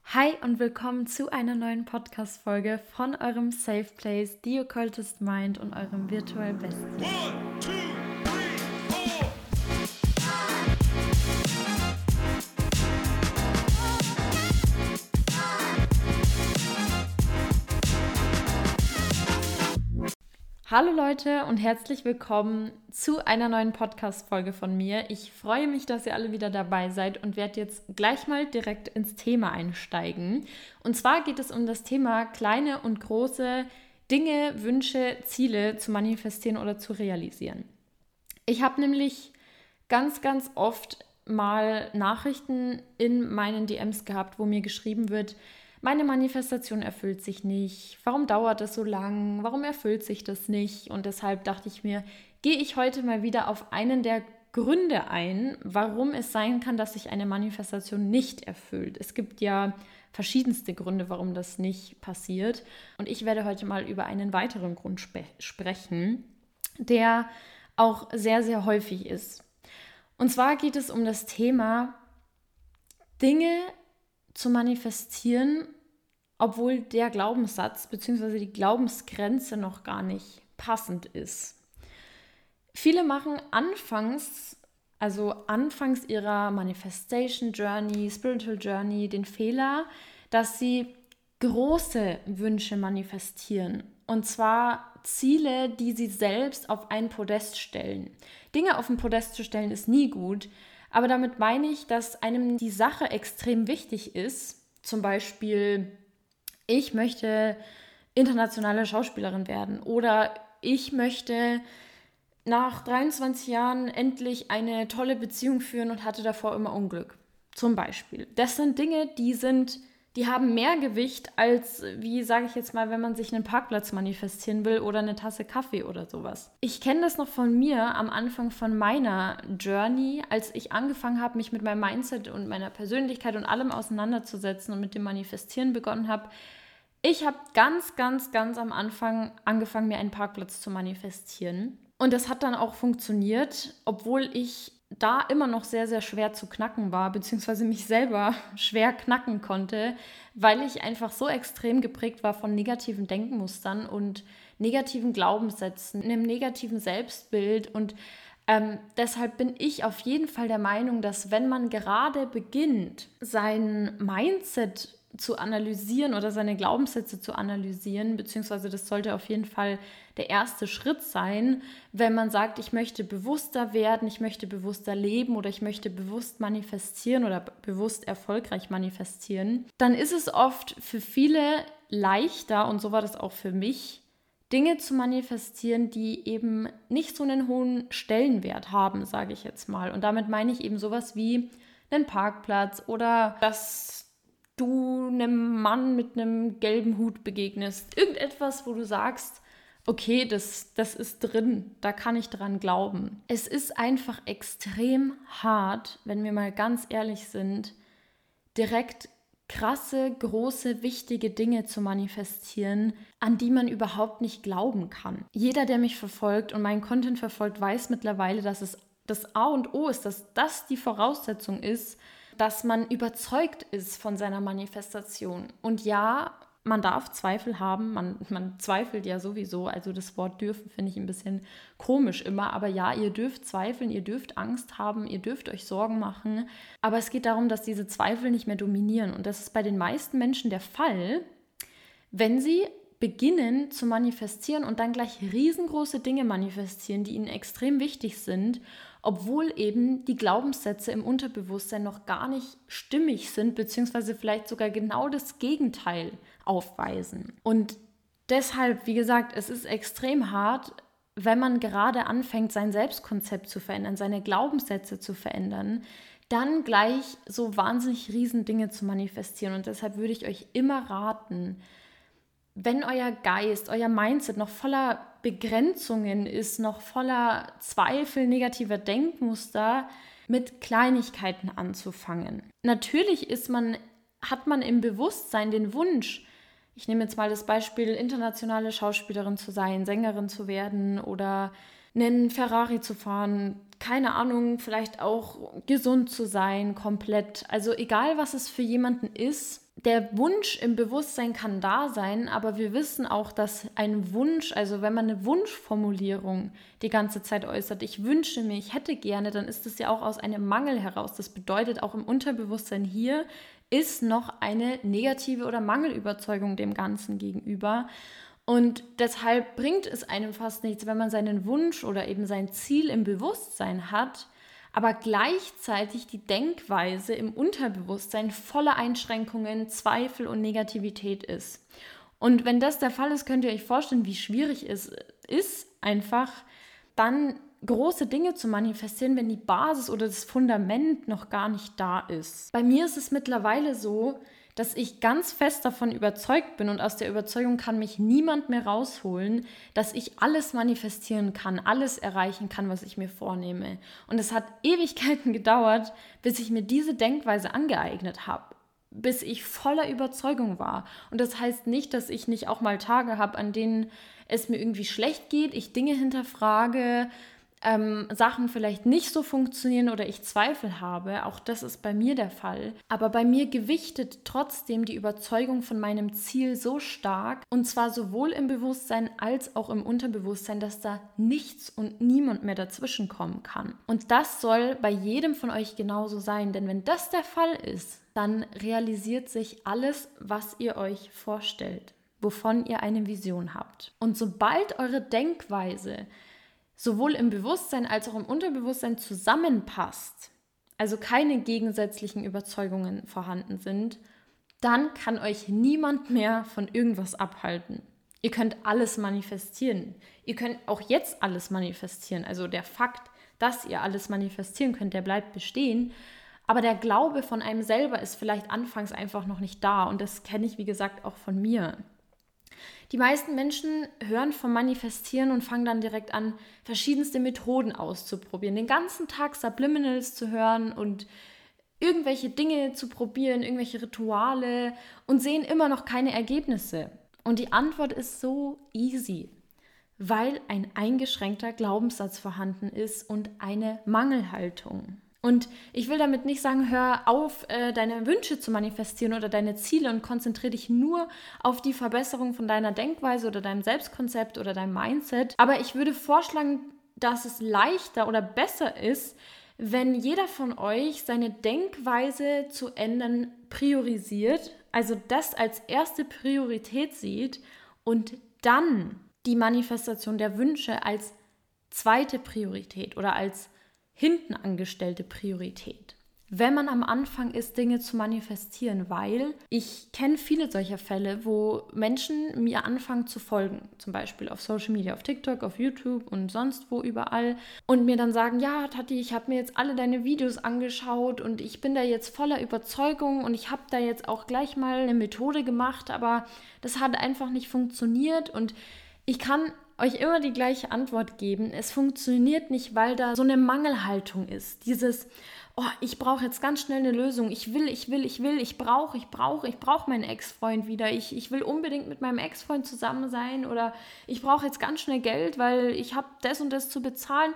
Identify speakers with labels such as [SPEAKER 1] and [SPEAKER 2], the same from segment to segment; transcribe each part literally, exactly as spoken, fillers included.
[SPEAKER 1] Hi und willkommen zu einer neuen Podcast-Folge von eurem Safe Place, The Occultist Mind und eurem Virtual Bestie. One, two, three, four. Hallo Leute und herzlich willkommen zu einer neuen Podcast-Folge von mir. Ich freue mich, dass ihr alle wieder dabei seid und werde jetzt gleich mal direkt ins Thema einsteigen. Und zwar geht es um das Thema kleine und große Dinge, Wünsche, Ziele zu manifestieren oder zu realisieren. Ich habe nämlich ganz, ganz oft mal Nachrichten in meinen D Ms gehabt, wo mir geschrieben wird, meine Manifestation erfüllt sich nicht. Warum dauert das so lang? Warum erfüllt sich das nicht? Und deshalb dachte ich mir, gehe ich heute mal wieder auf einen der Gründe ein, warum es sein kann, dass sich eine Manifestation nicht erfüllt. Es gibt ja verschiedenste Gründe, warum das nicht passiert. Und ich werde heute mal über einen weiteren Grund spe- sprechen, der auch sehr, sehr häufig ist. Und zwar geht es um das Thema, Dinge zu manifestieren, obwohl der Glaubenssatz bzw. die Glaubensgrenze noch gar nicht passend ist. Viele machen anfangs, also anfangs ihrer Manifestation Journey, Spiritual Journey, den Fehler, dass sie große Wünsche manifestieren. Und zwar Ziele, die sie selbst auf ein Podest stellen. Dinge auf ein Podest zu stellen ist nie gut, aber damit meine ich, dass einem die Sache extrem wichtig ist. Zum Beispiel, ich möchte internationale Schauspielerin werden oder ich möchte nach dreiundzwanzig Jahren endlich eine tolle Beziehung führen und hatte davor immer Unglück. Zum Beispiel. Das sind Dinge, die sind, die haben mehr Gewicht als, wie sage ich jetzt mal, wenn man sich einen Parkplatz manifestieren will oder eine Tasse Kaffee oder sowas. Ich kenne das noch von mir am Anfang von meiner Journey, als ich angefangen habe, mich mit meinem Mindset und meiner Persönlichkeit und allem auseinanderzusetzen und mit dem Manifestieren begonnen habe. Ich habe ganz, ganz, ganz am Anfang angefangen, mir einen Parkplatz zu manifestieren. Und das hat dann auch funktioniert, obwohl ich da immer noch sehr, sehr schwer zu knacken war, beziehungsweise mich selber schwer knacken konnte, weil ich einfach so extrem geprägt war von negativen Denkmustern und negativen Glaubenssätzen, einem negativen Selbstbild. Und ähm, deshalb bin ich auf jeden Fall der Meinung, dass wenn man gerade beginnt, sein Mindset zu analysieren oder seine Glaubenssätze zu analysieren, beziehungsweise das sollte auf jeden Fall der erste Schritt sein, wenn man sagt, ich möchte bewusster werden, ich möchte bewusster leben oder ich möchte bewusst manifestieren oder b- bewusst erfolgreich manifestieren, dann ist es oft für viele leichter, und so war das auch für mich, Dinge zu manifestieren, die eben nicht so einen hohen Stellenwert haben, sage ich jetzt mal. Und damit meine ich eben sowas wie einen Parkplatz oder dass du einem Mann mit einem gelben Hut begegnest. Irgendetwas, wo du sagst, okay, das, das ist drin, da kann ich dran glauben. Es ist einfach extrem hart, wenn wir mal ganz ehrlich sind, direkt krasse, große, wichtige Dinge zu manifestieren, an die man überhaupt nicht glauben kann. Jeder, der mich verfolgt und meinen Content verfolgt, weiß mittlerweile, dass es das A und O ist, dass das die Voraussetzung ist, dass man überzeugt ist von seiner Manifestation. Und ja, man darf Zweifel haben, man, man zweifelt ja sowieso, also das Wort dürfen finde ich ein bisschen komisch immer, aber ja, ihr dürft zweifeln, ihr dürft Angst haben, ihr dürft euch Sorgen machen, aber es geht darum, dass diese Zweifel nicht mehr dominieren und das ist bei den meisten Menschen der Fall, wenn sie beginnen zu manifestieren und dann gleich riesengroße Dinge manifestieren, die ihnen extrem wichtig sind, obwohl eben die Glaubenssätze im Unterbewusstsein noch gar nicht stimmig sind, beziehungsweise vielleicht sogar genau das Gegenteil aufweisen. Und deshalb, wie gesagt, es ist extrem hart, wenn man gerade anfängt, sein Selbstkonzept zu verändern, seine Glaubenssätze zu verändern, dann gleich so wahnsinnig riesen Dinge zu manifestieren. Und deshalb würde ich euch immer raten, wenn euer Geist, euer Mindset noch voller Begrenzungen ist, noch voller Zweifel, negativer Denkmuster, mit Kleinigkeiten anzufangen. Natürlich ist man, hat man im Bewusstsein den Wunsch, ich nehme jetzt mal das Beispiel, internationale Schauspielerin zu sein, Sängerin zu werden oder einen Ferrari zu fahren, keine Ahnung, vielleicht auch gesund zu sein, komplett. Also egal, was es für jemanden ist, der Wunsch im Bewusstsein kann da sein, aber wir wissen auch, dass ein Wunsch, also wenn man eine Wunschformulierung die ganze Zeit äußert, ich wünsche mir, ich hätte gerne, dann ist das ja auch aus einem Mangel heraus. Das bedeutet, auch im Unterbewusstsein hier ist noch eine negative oder Mangelüberzeugung dem Ganzen gegenüber. Und deshalb bringt es einem fast nichts, wenn man seinen Wunsch oder eben sein Ziel im Bewusstsein hat, aber gleichzeitig die Denkweise im Unterbewusstsein voller Einschränkungen, Zweifel und Negativität ist. Und wenn das der Fall ist, könnt ihr euch vorstellen, wie schwierig es ist, einfach dann große Dinge zu manifestieren, wenn die Basis oder das Fundament noch gar nicht da ist. Bei mir ist es mittlerweile so, dass ich ganz fest davon überzeugt bin und aus der Überzeugung kann mich niemand mehr rausholen, dass ich alles manifestieren kann, alles erreichen kann, was ich mir vornehme. Und es hat Ewigkeiten gedauert, bis ich mir diese Denkweise angeeignet habe, bis ich voller Überzeugung war. Und das heißt nicht, dass ich nicht auch mal Tage habe, an denen es mir irgendwie schlecht geht, ich Dinge hinterfrage, Ähm, Sachen vielleicht nicht so funktionieren oder ich Zweifel habe, auch das ist bei mir der Fall. Aber bei mir gewichtet trotzdem die Überzeugung von meinem Ziel so stark, und zwar sowohl im Bewusstsein als auch im Unterbewusstsein, dass da nichts und niemand mehr dazwischen kommen kann. Und das soll bei jedem von euch genauso sein, denn wenn das der Fall ist, dann realisiert sich alles, was ihr euch vorstellt, wovon ihr eine Vision habt. Und sobald eure Denkweise sowohl im Bewusstsein als auch im Unterbewusstsein zusammenpasst, also keine gegensätzlichen Überzeugungen vorhanden sind, dann kann euch niemand mehr von irgendwas abhalten. Ihr könnt alles manifestieren. Ihr könnt auch jetzt alles manifestieren. Also der Fakt, dass ihr alles manifestieren könnt, der bleibt bestehen. Aber der Glaube von einem selber ist vielleicht anfangs einfach noch nicht da. Und das kenne ich, wie gesagt, auch von mir. Die meisten Menschen hören vom Manifestieren und fangen dann direkt an, verschiedenste Methoden auszuprobieren. Den ganzen Tag Subliminals zu hören und irgendwelche Dinge zu probieren, irgendwelche Rituale und sehen immer noch keine Ergebnisse. Und die Antwort ist so easy, weil ein eingeschränkter Glaubenssatz vorhanden ist und eine Mangelhaltung. Und ich will damit nicht sagen, hör auf, äh, deine Wünsche zu manifestieren oder deine Ziele und konzentriere dich nur auf die Verbesserung von deiner Denkweise oder deinem Selbstkonzept oder deinem Mindset. Aber ich würde vorschlagen, dass es leichter oder besser ist, wenn jeder von euch seine Denkweise zu ändern priorisiert, also das als erste Priorität sieht und dann die Manifestation der Wünsche als zweite Priorität oder als hinten angestellte Priorität, wenn man am Anfang ist, Dinge zu manifestieren, weil ich kenne viele solcher Fälle, wo Menschen mir anfangen zu folgen, zum Beispiel auf Social Media, auf TikTok, auf YouTube und sonst wo überall und mir dann sagen, ja Tati, ich habe mir jetzt alle deine Videos angeschaut und ich bin da jetzt voller Überzeugung und ich habe da jetzt auch gleich mal eine Methode gemacht, aber das hat einfach nicht funktioniert und ich kann euch immer die gleiche Antwort geben. Es funktioniert nicht, weil da so eine Mangelhaltung ist. Dieses, oh, ich brauche jetzt ganz schnell eine Lösung. Ich will, ich will, ich will, ich brauche, ich brauche, ich brauche meinen Ex-Freund wieder. Ich, ich will unbedingt mit meinem Ex-Freund zusammen sein oder ich brauche jetzt ganz schnell Geld, weil ich habe das und das zu bezahlen.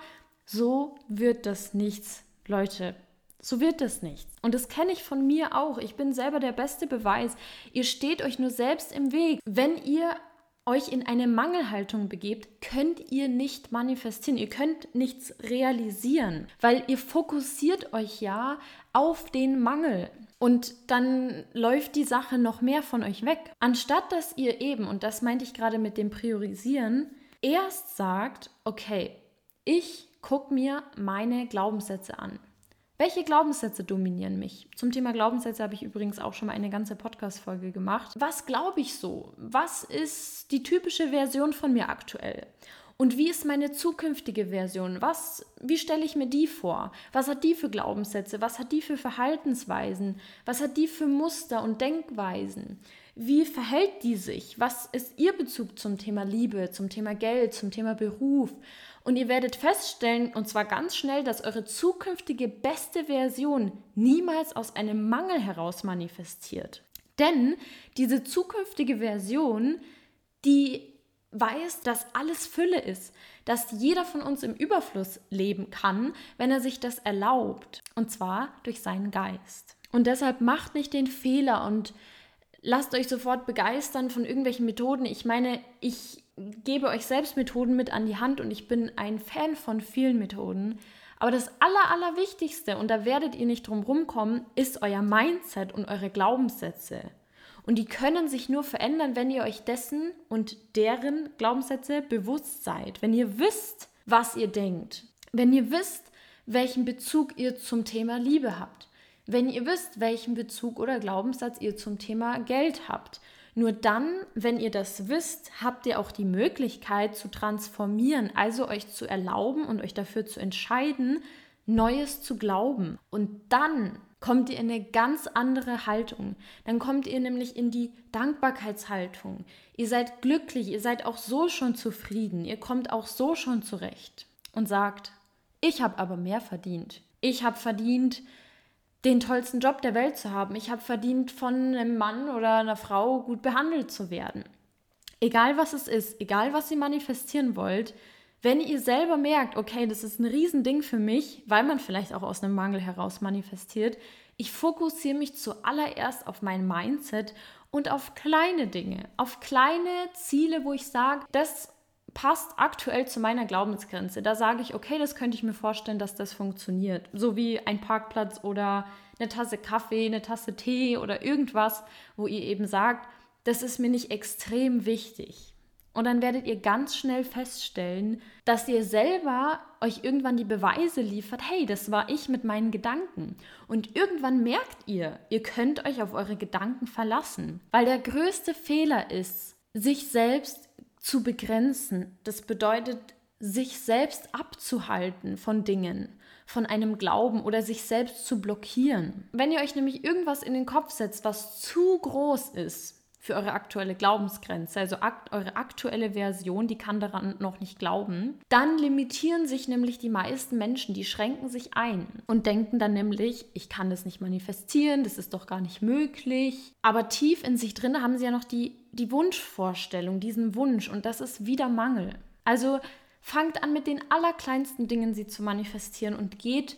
[SPEAKER 1] So wird das nichts, Leute. So wird das nichts. Und das kenne ich von mir auch. Ich bin selber der beste Beweis. Ihr steht euch nur selbst im Weg. Wenn ihr euch in eine Mangelhaltung begebt, könnt ihr nicht manifestieren, ihr könnt nichts realisieren, weil ihr fokussiert euch ja auf den Mangel und dann läuft die Sache noch mehr von euch weg. Anstatt dass ihr eben, und das meinte ich gerade mit dem Priorisieren, erst sagt, okay, ich gucke mir meine Glaubenssätze an. Welche Glaubenssätze dominieren mich? Zum Thema Glaubenssätze habe ich übrigens auch schon mal eine ganze Podcast-Folge gemacht. Was glaube ich so? Was ist die typische Version von mir aktuell? Und wie ist meine zukünftige Version? Was, wie stelle ich mir die vor? Was hat die für Glaubenssätze? Was hat die für Verhaltensweisen? Was hat die für Muster und Denkweisen? Wie verhält die sich? Was ist ihr Bezug zum Thema Liebe, zum Thema Geld, zum Thema Beruf? Und ihr werdet feststellen, und zwar ganz schnell, dass eure zukünftige beste Version niemals aus einem Mangel heraus manifestiert. Denn diese zukünftige Version, die weiß, dass alles Fülle ist, dass jeder von uns im Überfluss leben kann, wenn er sich das erlaubt, und zwar durch seinen Geist. Und deshalb macht nicht den Fehler und lasst euch sofort begeistern von irgendwelchen Methoden. Ich meine, ich gebe euch selbst Methoden mit an die Hand und ich bin ein Fan von vielen Methoden. Aber das Aller, Allerwichtigste, und da werdet ihr nicht drum rumkommen, ist euer Mindset und eure Glaubenssätze. Und die können sich nur verändern, wenn ihr euch dessen und deren Glaubenssätze bewusst seid. Wenn ihr wisst, was ihr denkt. Wenn ihr wisst, welchen Bezug ihr zum Thema Liebe habt. Wenn ihr wisst, welchen Bezug oder Glaubenssatz ihr zum Thema Geld habt. Nur dann, wenn ihr das wisst, habt ihr auch die Möglichkeit zu transformieren, also euch zu erlauben und euch dafür zu entscheiden, Neues zu glauben. Und dann kommt ihr in eine ganz andere Haltung. Dann kommt ihr nämlich in die Dankbarkeitshaltung. Ihr seid glücklich, ihr seid auch so schon zufrieden, ihr kommt auch so schon zurecht und sagt, ich habe aber mehr verdient. Ich habe verdient, den tollsten Job der Welt zu haben. Ich habe verdient, von einem Mann oder einer Frau gut behandelt zu werden. Egal was es ist, egal was ihr manifestieren wollt, wenn ihr selber merkt, okay, das ist ein Riesending für mich, weil man vielleicht auch aus einem Mangel heraus manifestiert, ich fokussiere mich zuallererst auf mein Mindset und auf kleine Dinge, auf kleine Ziele, wo ich sage, das passt aktuell zu meiner Glaubensgrenze. Da sage ich, okay, das könnte ich mir vorstellen, dass das funktioniert. So wie ein Parkplatz oder eine Tasse Kaffee, eine Tasse Tee oder irgendwas, wo ihr eben sagt, das ist mir nicht extrem wichtig. Und dann werdet ihr ganz schnell feststellen, dass ihr selber euch irgendwann die Beweise liefert, hey, das war ich mit meinen Gedanken. Und irgendwann merkt ihr, ihr könnt euch auf eure Gedanken verlassen. Weil der größte Fehler ist, sich selbst zu begrenzen. Das bedeutet, sich selbst abzuhalten von Dingen, von einem Glauben oder sich selbst zu blockieren. Wenn ihr euch nämlich irgendwas in den Kopf setzt, was zu groß ist für eure aktuelle Glaubensgrenze, also akt- eure aktuelle Version, die kann daran noch nicht glauben, dann limitieren sich nämlich die meisten Menschen, die schränken sich ein und denken dann nämlich, ich kann das nicht manifestieren, das ist doch gar nicht möglich. Aber tief in sich drin haben sie ja noch die, die Wunschvorstellung, diesen Wunsch, und das ist wieder Mangel. Also fangt an, mit den allerkleinsten Dingen sie zu manifestieren und geht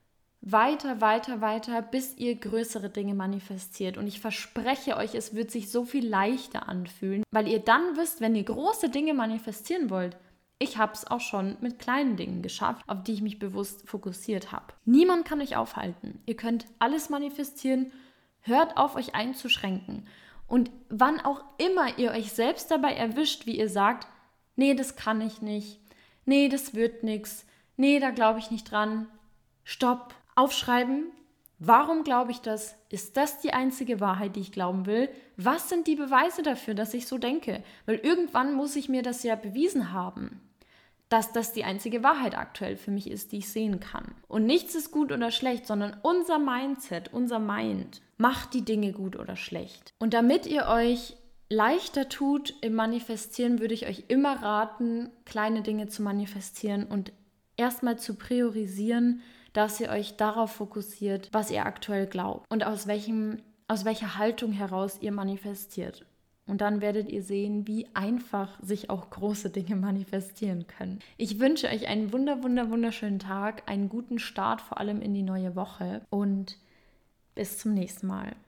[SPEAKER 1] weiter, weiter, weiter, bis ihr größere Dinge manifestiert. Und ich verspreche euch, es wird sich so viel leichter anfühlen, weil ihr dann wisst, wenn ihr große Dinge manifestieren wollt, ich habe es auch schon mit kleinen Dingen geschafft, auf die ich mich bewusst fokussiert habe. Niemand kann euch aufhalten. Ihr könnt alles manifestieren, hört auf, euch einzuschränken. Und wann auch immer ihr euch selbst dabei erwischt, wie ihr sagt, nee, das kann ich nicht, nee, das wird nichts, nee, da glaube ich nicht dran, stopp. Aufschreiben, warum glaube ich das? Ist das die einzige Wahrheit, die ich glauben will? Was sind die Beweise dafür, dass ich so denke? Weil irgendwann muss ich mir das ja bewiesen haben, dass das die einzige Wahrheit aktuell für mich ist, die ich sehen kann. Und nichts ist gut oder schlecht, sondern unser Mindset, unser Mind macht die Dinge gut oder schlecht. Und damit ihr euch leichter tut im Manifestieren, würde ich euch immer raten, kleine Dinge zu manifestieren und erstmal zu priorisieren, dass ihr euch darauf fokussiert, was ihr aktuell glaubt und aus welchem, aus welcher Haltung heraus ihr manifestiert. Und dann werdet ihr sehen, wie einfach sich auch große Dinge manifestieren können. Ich wünsche euch einen wunder, wunder, wunderschönen Tag, einen guten Start, vor allem in die neue Woche, und bis zum nächsten Mal.